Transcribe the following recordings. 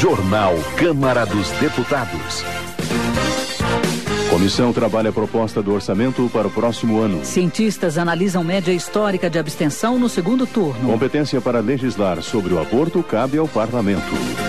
Jornal Câmara dos Deputados. Comissão trabalha a proposta do orçamento para o próximo ano. Cientistas analisam média histórica de abstenção no segundo turno. Competência para legislar sobre o aborto cabe ao Parlamento.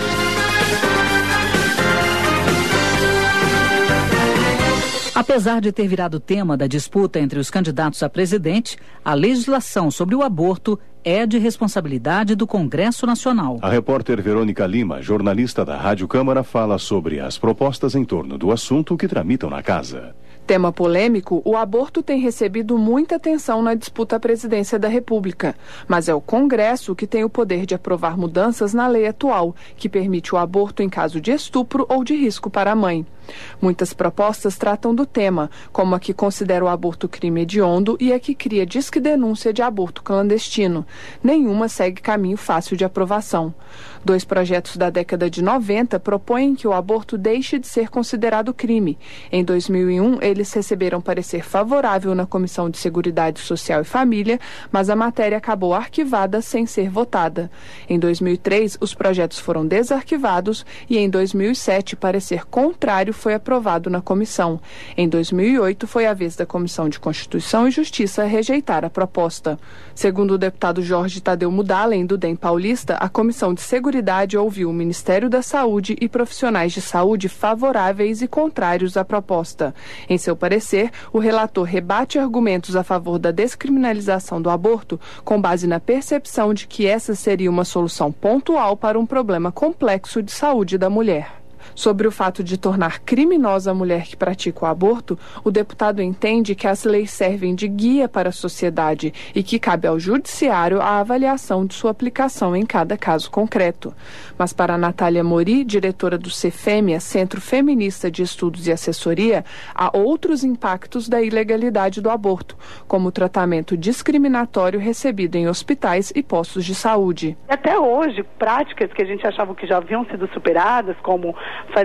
Apesar de ter virado tema da disputa entre os candidatos a presidente, a legislação sobre o aborto é de responsabilidade do Congresso Nacional. A repórter Verônica Lima, jornalista da Rádio Câmara, fala sobre as propostas em torno do assunto que tramitam na casa. Tema polêmico, o aborto tem recebido muita atenção na disputa à presidência da República. Mas é o Congresso que tem o poder de aprovar mudanças na lei atual, que permite o aborto em caso de estupro ou de risco para a mãe. Muitas propostas tratam do tema, como a que considera o aborto crime hediondo e a que cria disque denúncia de aborto clandestino. Nenhuma segue caminho fácil de aprovação. 2 projetos da década de 90 propõem que o aborto deixe de ser considerado crime. Em 2001, eles receberam parecer favorável na Comissão de Seguridade Social e Família, mas a matéria acabou arquivada sem ser votada. Em 2003, os projetos foram desarquivados e em 2007, parecer contrário foi aprovado na comissão. Em 2008, foi a vez da Comissão de Constituição e Justiça rejeitar a proposta. Segundo o deputado Jorge Tadeu Mudalem, do DEM Paulista, a Comissão de Seguridade ouviu o Ministério da Saúde e profissionais de saúde favoráveis e contrários à proposta. Em seu parecer, o relator rebate argumentos a favor da descriminalização do aborto com base na percepção de que essa seria uma solução pontual para um problema complexo de saúde da mulher. Sobre o fato de tornar criminosa a mulher que pratica o aborto, o deputado entende que as leis servem de guia para a sociedade e que cabe ao judiciário a avaliação de sua aplicação em cada caso concreto. Mas para Natália Mori, diretora do Cefêmea, Centro Feminista de Estudos e Assessoria, há outros impactos da ilegalidade do aborto, como o tratamento discriminatório recebido em hospitais e postos de saúde. Até hoje, práticas que a gente achava que já haviam sido superadas, como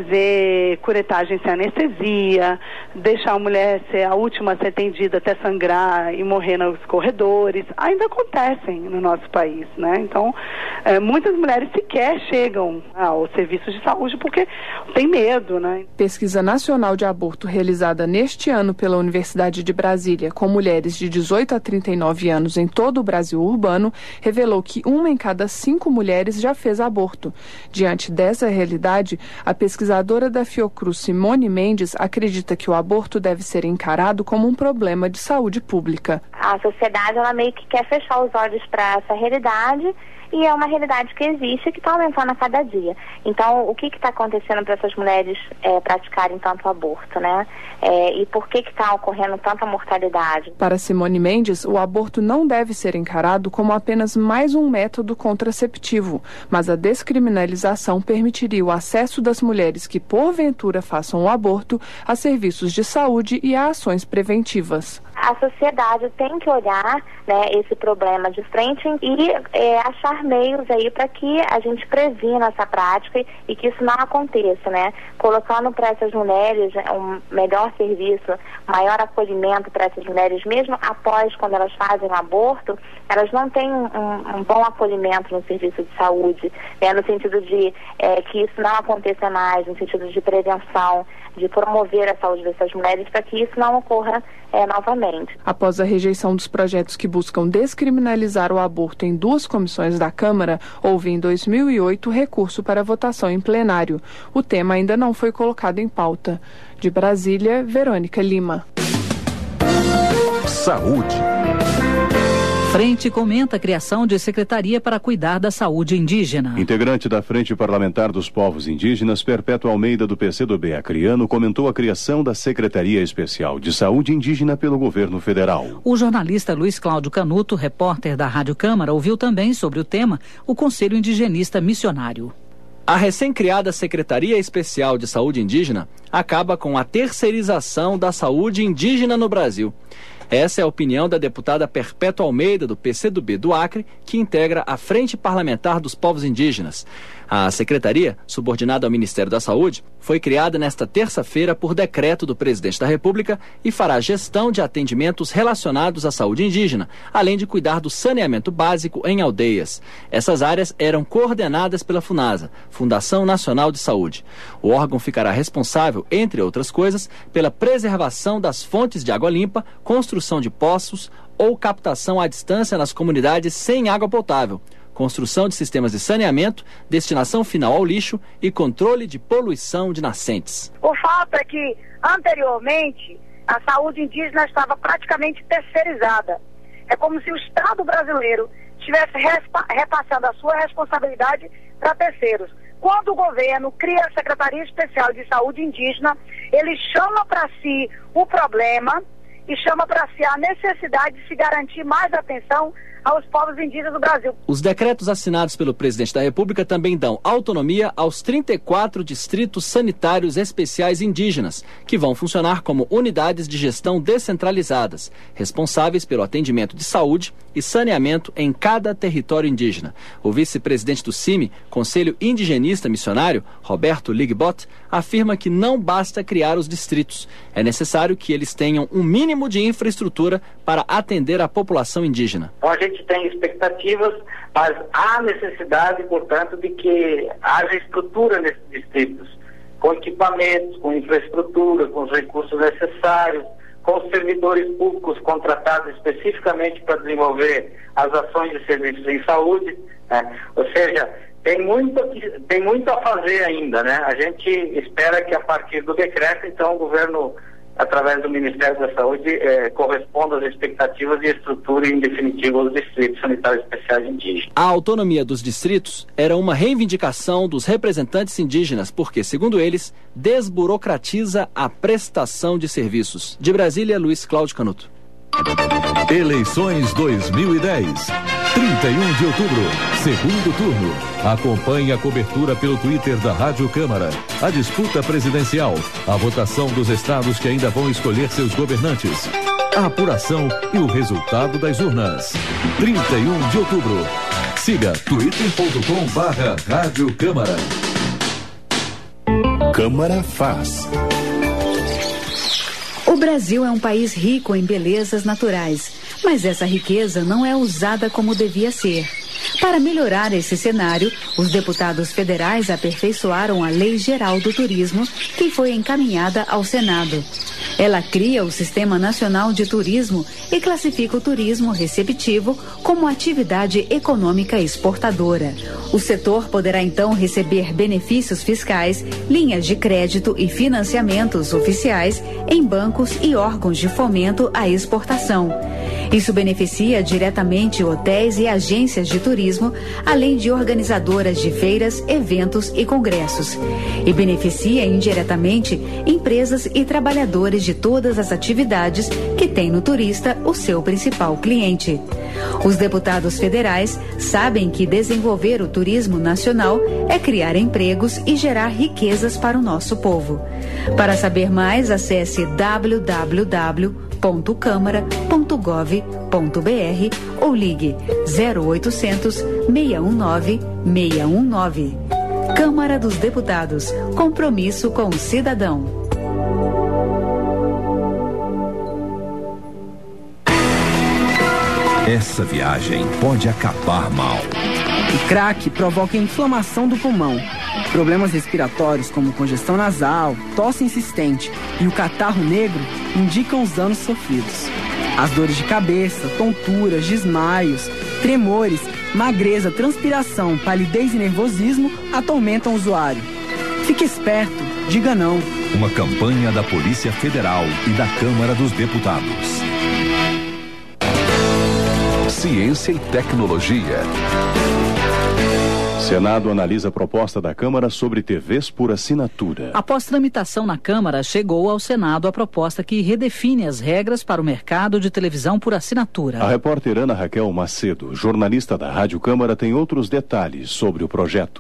fazer curetagem sem anestesia, deixar a mulher ser a última a ser atendida até sangrar e morrer nos corredores, ainda acontecem no nosso país, né? Então, muitas mulheres sequer chegam aos serviços de saúde porque tem medo, né? Pesquisa nacional de aborto realizada neste ano pela Universidade de Brasília com mulheres de 18 a 39 anos em todo o Brasil urbano revelou que 1 em cada 5 mulheres já fez aborto. Diante dessa realidade, a pesquisadora da Fiocruz, Simone Mendes, acredita que o aborto deve ser encarado como um problema de saúde pública. A sociedade, ela meio que quer fechar os olhos para essa realidade e é uma realidade que existe e que está aumentando a cada dia. Então, o que está acontecendo para essas mulheres praticarem tanto aborto, né? E por que está ocorrendo tanta mortalidade? Para Simone Mendes, o aborto não deve ser encarado como apenas mais um método contraceptivo, mas a descriminalização permitiria o acesso das mulheres que, porventura, façam o aborto a serviços de saúde e a ações preventivas. A sociedade tem que olhar, né, esse problema de frente e achar meios aí para que a gente previna essa prática e que isso não aconteça, né? Colocando para essas mulheres um melhor serviço, maior acolhimento para essas mulheres, mesmo após quando elas fazem o aborto, elas não têm um bom acolhimento no serviço de saúde, né, no sentido de que isso não aconteça mais, no sentido de prevenção, de promover a saúde dessas mulheres para que isso não ocorra novamente. Após a rejeição dos projetos que buscam descriminalizar o aborto em 2 comissões da Câmara, houve em 2008 recurso para votação em plenário. O tema ainda não foi colocado em pauta. De Brasília, Verônica Lima. Saúde. Frente comenta a criação de secretaria para cuidar da saúde indígena. Integrante da Frente Parlamentar dos Povos Indígenas, Perpétua Almeida, do PCdoB Acreano, comentou a criação da Secretaria Especial de Saúde Indígena pelo governo federal. O jornalista Luiz Cláudio Canuto, repórter da Rádio Câmara, ouviu também sobre o tema o Conselho Indigenista Missionário. A recém-criada Secretaria Especial de Saúde Indígena acaba com a terceirização da saúde indígena no Brasil. Essa é a opinião da deputada Perpétua Almeida, do PCdoB do Acre, que integra a Frente Parlamentar dos Povos Indígenas. A secretaria, subordinada ao Ministério da Saúde, foi criada nesta terça-feira por decreto do presidente da República e fará gestão de atendimentos relacionados à saúde indígena, além de cuidar do saneamento básico em aldeias. Essas áreas eram coordenadas pela FUNASA, Fundação Nacional de Saúde. O órgão ficará responsável, entre outras coisas, pela preservação das fontes de água limpa, construção de poços ou captação à distância nas comunidades sem água potável, construção de sistemas de saneamento, destinação final ao lixo e controle de poluição de nascentes. O fato é que, anteriormente, a saúde indígena estava praticamente terceirizada. É como se o Estado brasileiro estivesse repassando a sua responsabilidade para terceiros. Quando o governo cria a Secretaria Especial de Saúde Indígena, ele chama para si o problema e chama para si a necessidade de se garantir mais atenção aos povos indígenas do Brasil. Os decretos assinados pelo presidente da República também dão autonomia aos 34 distritos sanitários especiais indígenas, que vão funcionar como unidades de gestão descentralizadas, responsáveis pelo atendimento de saúde e saneamento em cada território indígena. O vice-presidente do CIMI, Conselho Indigenista Missionário, Roberto Ligbot, afirma que não basta criar os distritos. É necessário que eles tenham um mínimo de infraestrutura para atender a população indígena. Então a gente tem expectativas, mas há necessidade, portanto, de que haja estrutura nesses distritos, com equipamentos, com infraestrutura, com os recursos necessários, com os servidores públicos contratados especificamente para desenvolver as ações de serviços em saúde, né? Ou seja, tem muito a fazer ainda, né? A gente espera que a partir do decreto, então, o governo, através do Ministério da Saúde, corresponda às expectativas e estruture, em definitivo, os distritos sanitários especiais indígenas. A autonomia dos distritos era uma reivindicação dos representantes indígenas, porque, segundo eles, desburocratiza a prestação de serviços. De Brasília, Luiz Cláudio Canuto. Eleições 2010, 31 de outubro, segundo turno. Acompanhe a cobertura pelo Twitter da Rádio Câmara. A disputa presidencial, a votação dos estados que ainda vão escolher seus governantes, a apuração e o resultado das urnas. 31 de outubro. Siga twitter.com/Rádio Câmara. Câmara faz. O Brasil é um país rico em belezas naturais, mas essa riqueza não é usada como devia ser. Para melhorar esse cenário, os deputados federais aperfeiçoaram a Lei Geral do Turismo, que foi encaminhada ao Senado. Ela cria o Sistema Nacional de Turismo e classifica o turismo receptivo como atividade econômica exportadora. O setor poderá então receber benefícios fiscais, linhas de crédito e financiamentos oficiais em bancos e órgãos de fomento à exportação. Isso beneficia diretamente hotéis e agências de turismo, além de organizadoras de feiras, eventos e congressos. E beneficia indiretamente empresas e trabalhadores de todas as atividades que têm no turista o seu principal cliente. Os deputados federais sabem que desenvolver o turismo nacional é criar empregos e gerar riquezas para o nosso povo. Para saber mais, acesse www.câmara.gov.br ou ligue 0800 619 619. Câmara dos Deputados. Compromisso com o cidadão. Essa viagem pode acabar mal. O crack provoca inflamação do pulmão. Problemas respiratórios como congestão nasal, tosse insistente e o catarro negro indicam os danos sofridos. As dores de cabeça, tonturas, desmaios, tremores, magreza, transpiração, palidez e nervosismo atormentam o usuário. Fique esperto, diga não. Uma campanha da Polícia Federal e da Câmara dos Deputados. Ciência e tecnologia. Senado analisa a proposta da Câmara sobre TVs por assinatura. Após tramitação na Câmara, chegou ao Senado a proposta que redefine as regras para o mercado de televisão por assinatura. A repórter Ana Raquel Macedo, jornalista da Rádio Câmara, tem outros detalhes sobre o projeto.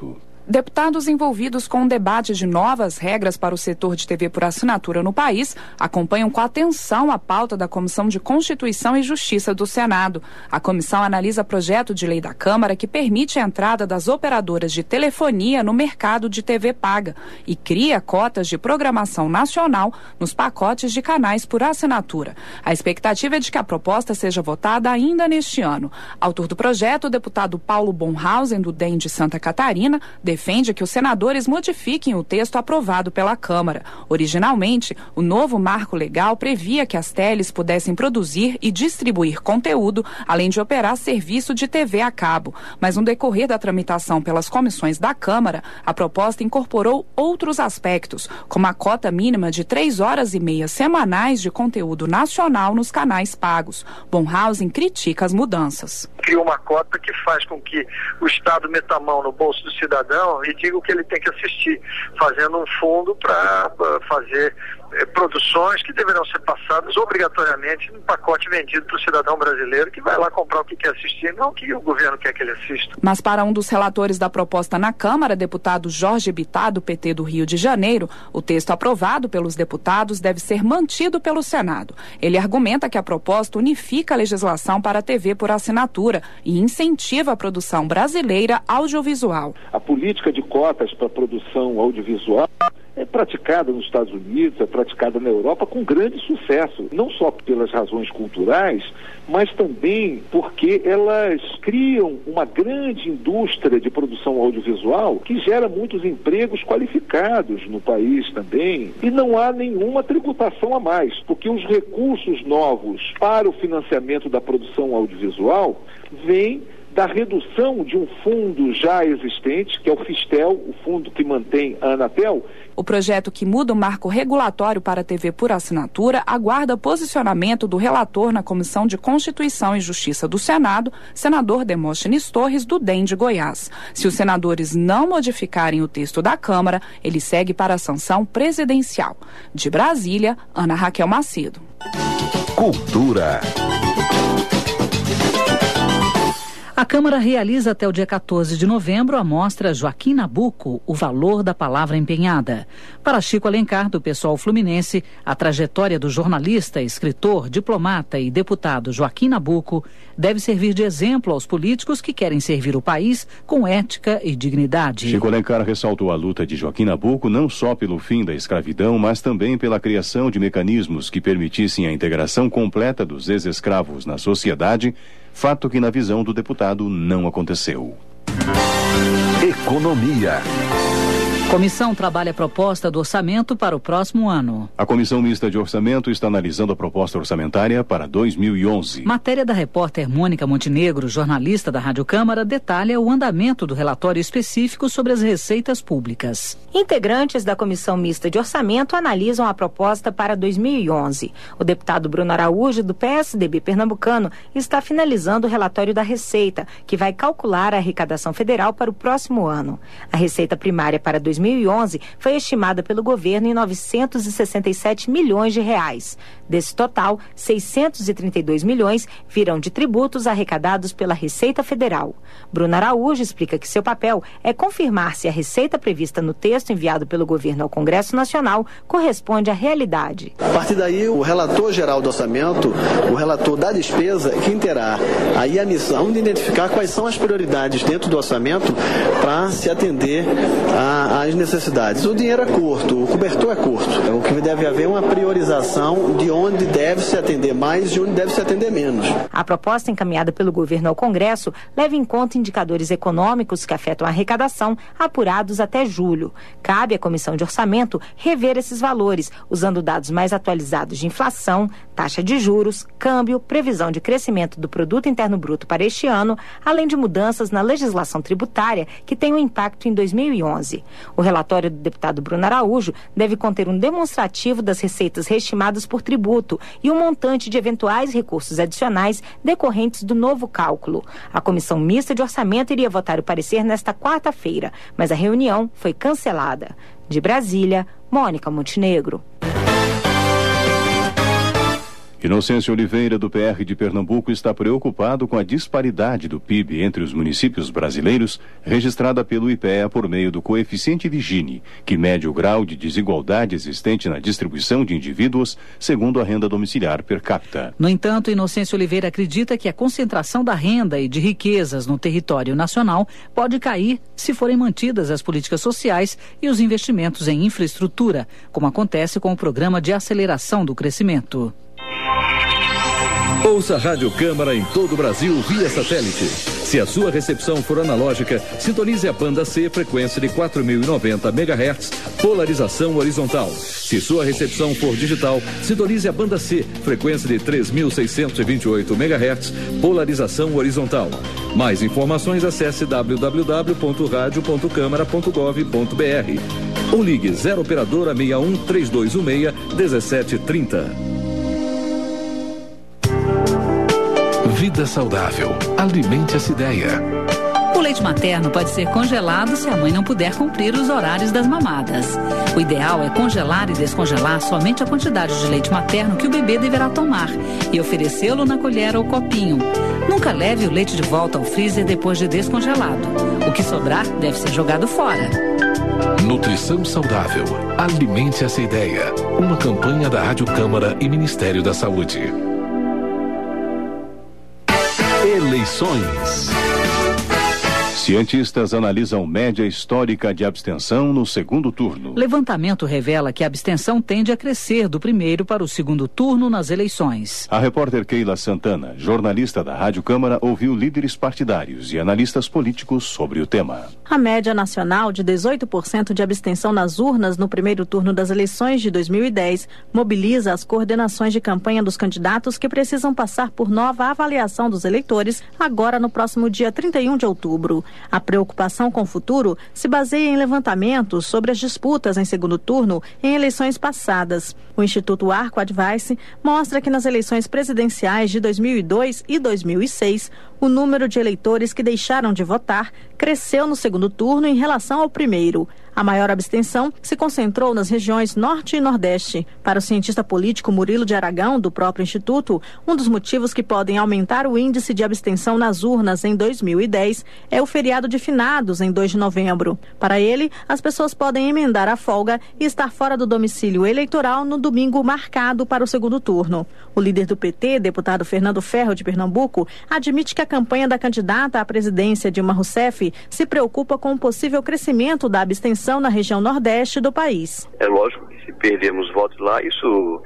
Deputados envolvidos com um debate de novas regras para o setor de TV por assinatura no país acompanham com atenção a pauta da Comissão de Constituição e Justiça do Senado. A comissão analisa projeto de lei da Câmara que permite a entrada das operadoras de telefonia no mercado de TV paga e cria cotas de programação nacional nos pacotes de canais por assinatura. A expectativa é de que a proposta seja votada ainda neste ano. Autor do projeto, o deputado Paulo Bonhausen, do DEM de Santa Catarina, defende que os senadores modifiquem o texto aprovado pela Câmara. Originalmente, o novo marco legal previa que as teles pudessem produzir e distribuir conteúdo, além de operar serviço de TV a cabo. Mas no decorrer da tramitação pelas comissões da Câmara, a proposta incorporou outros aspectos, como a cota mínima de 3h30 semanais de conteúdo nacional nos canais pagos. Bonhausen critica as mudanças. Cria uma cota que faz com que o Estado meta a mão no bolso do cidadão e diga o que ele tem que assistir, fazendo um fundo para fazer produções que deverão ser passadas obrigatoriamente no pacote vendido para o cidadão brasileiro que vai lá comprar o que quer assistir, não o que o governo quer que ele assista. Mas para um dos relatores da proposta na Câmara, deputado Jorge Bittar, do PT do Rio de Janeiro, o texto aprovado pelos deputados deve ser mantido pelo Senado. Ele argumenta que a proposta unifica a legislação para a TV por assinatura e incentiva a produção brasileira audiovisual. A política de cotas para a produção audiovisual é praticada nos Estados Unidos, é praticada na Europa com grande sucesso, não só pelas razões culturais, mas também porque elas criam uma grande indústria de produção audiovisual que gera muitos empregos qualificados no país também, e não há nenhuma tributação a mais, porque os recursos novos para o financiamento da produção audiovisual vêm da redução de um fundo já existente, que é o Fistel, o fundo que mantém a Anatel. O projeto que muda o marco regulatório para a TV por assinatura aguarda posicionamento do relator na Comissão de Constituição e Justiça do Senado, senador Demóstenes Torres, do DEM de Goiás. Se os senadores não modificarem o texto da Câmara, ele segue para a sanção presidencial. De Brasília, Ana Raquel Macedo. Cultura. A Câmara realiza até o dia 14 de novembro a mostra Joaquim Nabuco, o valor da palavra empenhada. Para Chico Alencar, do PSOL fluminense, a trajetória do jornalista, escritor, diplomata e deputado Joaquim Nabuco deve servir de exemplo aos políticos que querem servir o país com ética e dignidade. Chico Alencar ressaltou a luta de Joaquim Nabuco não só pelo fim da escravidão, mas também pela criação de mecanismos que permitissem a integração completa dos ex-escravos na sociedade, fato que na visão do deputado não aconteceu. Economia. Comissão trabalha a proposta do orçamento para o próximo ano. A Comissão Mista de Orçamento está analisando a proposta orçamentária para 2011. Matéria da repórter Mônica Montenegro, jornalista da Rádio Câmara, detalha o andamento do relatório específico sobre as receitas públicas. Integrantes da Comissão Mista de Orçamento analisam a proposta para 2011. O deputado Bruno Araújo, do PSDB pernambucano, está finalizando o relatório da Receita, que vai calcular a arrecadação federal para o próximo ano. A receita primária para 2011 foi estimada pelo governo em 967 milhões de reais. Desse total, 632 milhões virão de tributos arrecadados pela Receita Federal. Bruno Araújo explica que seu papel é confirmar se a receita prevista no texto enviado pelo governo ao Congresso Nacional corresponde à realidade. A partir daí, o relator geral do orçamento, o relator da despesa, quem terá aí a missão de identificar quais são as prioridades dentro do orçamento para se atender às necessidades. O dinheiro é curto, o cobertor é curto. O que deve haver é uma priorização de onde deve se atender mais e onde deve se atender menos. A proposta encaminhada pelo governo ao Congresso leva em conta indicadores econômicos que afetam a arrecadação apurados até julho. Cabe à Comissão de Orçamento rever esses valores, usando dados mais atualizados de inflação, taxa de juros, câmbio, previsão de crescimento do Produto Interno Bruto para este ano, além de mudanças na legislação tributária que tem um impacto em 2011. O relatório do deputado Bruno Araújo deve conter um demonstrativo das receitas reestimadas por tributo e um montante de eventuais recursos adicionais decorrentes do novo cálculo. A Comissão Mista de Orçamento iria votar o parecer nesta quarta-feira, mas a reunião foi cancelada. De Brasília, Mônica Montenegro. Inocêncio Oliveira, do PR de Pernambuco, está preocupado com a disparidade do PIB entre os municípios brasileiros, registrada pelo IPEA por meio do coeficiente de Gini, que mede o grau de desigualdade existente na distribuição de indivíduos segundo a renda domiciliar per capita. No entanto, Inocêncio Oliveira acredita que a concentração da renda e de riquezas no território nacional pode cair se forem mantidas as políticas sociais e os investimentos em infraestrutura, como acontece com o Programa de Aceleração do Crescimento. Ouça a Rádio Câmara em todo o Brasil via satélite. Se a sua recepção for analógica, sintonize a banda C, frequência de 4.090 MHz, polarização horizontal. Se sua recepção for digital, sintonize a banda C, frequência de 3.628 MHz, polarização horizontal. Mais informações, acesse www.radio.câmara.gov.br ou ligue 0 operadora 61 3216 1730. Vida saudável. Alimente essa ideia. O leite materno pode ser congelado se a mãe não puder cumprir os horários das mamadas. O ideal é congelar e descongelar somente a quantidade de leite materno que o bebê deverá tomar e oferecê-lo na colher ou copinho. Nunca leve o leite de volta ao freezer depois de descongelado. O que sobrar deve ser jogado fora. Nutrição saudável. Alimente essa ideia. Uma campanha da Rádio Câmara e Ministério da Saúde. Eleições. Cientistas analisam média histórica de abstenção no segundo turno. Levantamento revela que a abstenção tende a crescer do primeiro para o segundo turno nas eleições. A repórter Keila Santana, jornalista da Rádio Câmara, ouviu líderes partidários e analistas políticos sobre o tema. A média nacional de 18% de abstenção nas urnas no primeiro turno das eleições de 2010 mobiliza as coordenações de campanha dos candidatos que precisam passar por nova avaliação dos eleitores agora no próximo dia 31 de outubro. A preocupação com o futuro se baseia em levantamentos sobre as disputas em segundo turno em eleições passadas. O Instituto Arco Advice mostra que nas eleições presidenciais de 2002 e 2006, o número de eleitores que deixaram de votar cresceu no segundo turno em relação ao primeiro. A maior abstenção se concentrou nas regiões Norte e Nordeste. Para o cientista político Murilo de Aragão, do próprio Instituto, um dos motivos que podem aumentar o índice de abstenção nas urnas em 2010 é o feriado de finados em 2 de novembro. Para ele, as pessoas podem emendar a folga e estar fora do domicílio eleitoral no domingo marcado para o segundo turno. O líder do PT, deputado Fernando Ferro, de Pernambuco, admite que a campanha da candidata à presidência Dilma Rousseff se preocupa com o possível crescimento da abstenção na região nordeste do país. É lógico que se perdermos votos lá, isso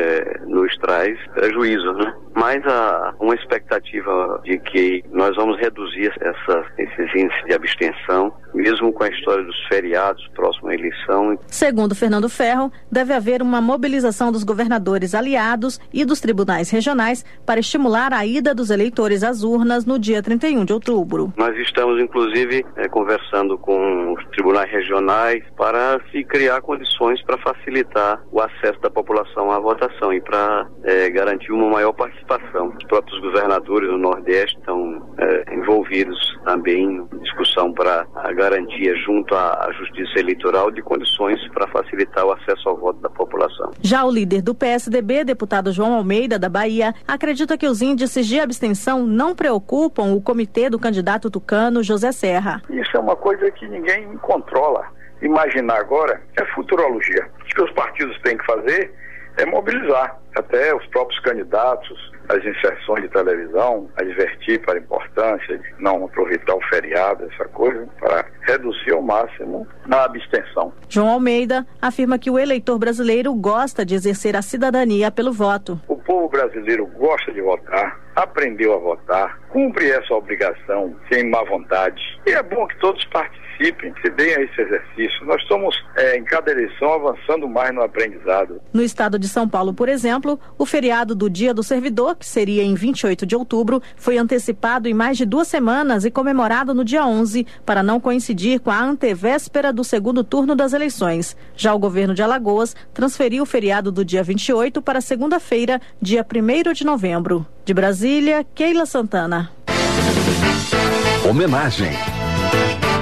nos traz prejuízo, né? Mas há uma expectativa de que nós vamos reduzir esses índices de abstenção, mesmo com a história dos feriados próximo à eleição. Segundo Fernando Ferro, deve haver uma mobilização dos governadores aliados e dos tribunais regionais para estimular a ida dos eleitores às urnas no dia 31 de outubro. Nós estamos, inclusive, conversando com os tribunais regionais para se criar condições para facilitar o acesso da população à votação e para garantir uma maior participação. Os próprios governadores do Nordeste estão envolvidos também em discussão para a garantia junto à Justiça Eleitoral de condições para facilitar o acesso ao voto da população. Já o líder do PSDB, deputado João Almeida, da Bahia, acredita que os índices de abstenção não preocupam o comitê do candidato tucano José Serra. Isso é uma coisa que ninguém controla. Imaginar agora é futurologia. O que os partidos têm que fazer é mobilizar até os próprios candidatos, as inserções de televisão, advertir para a importância de não aproveitar o feriado, essa coisa, para reduzir ao máximo a abstenção. João Almeida afirma que o eleitor brasileiro gosta de exercer a cidadania pelo voto. O povo brasileiro gosta de votar, aprendeu a votar, cumpre essa obrigação sem má vontade. E é bom que todos participem, se deem a esse exercício. Nós estamos, em cada eleição, avançando mais no aprendizado. No estado de São Paulo, por exemplo, o feriado do Dia do Servidor, que seria em 28 de outubro, foi antecipado em mais de 2 semanas e comemorado no dia 11, para não coincidir com a antevéspera do segundo turno das eleições. Já o governo de Alagoas transferiu o feriado do dia 28 para segunda-feira, dia 1º de novembro. De Brasília, Keila Santana. Homenagem.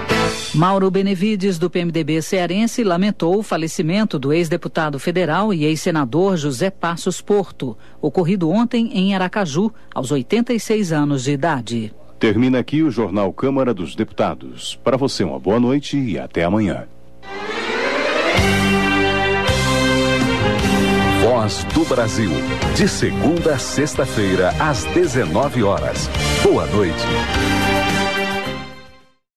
Mauro Benevides, do PMDB cearense, lamentou o falecimento do ex-deputado federal e ex-senador José Passos Porto, ocorrido ontem em Aracaju, aos 86 anos de idade. Termina aqui o Jornal Câmara dos Deputados. Para você, uma boa noite e até amanhã. Voz do Brasil, de segunda a sexta-feira, às 19 horas. Boa noite.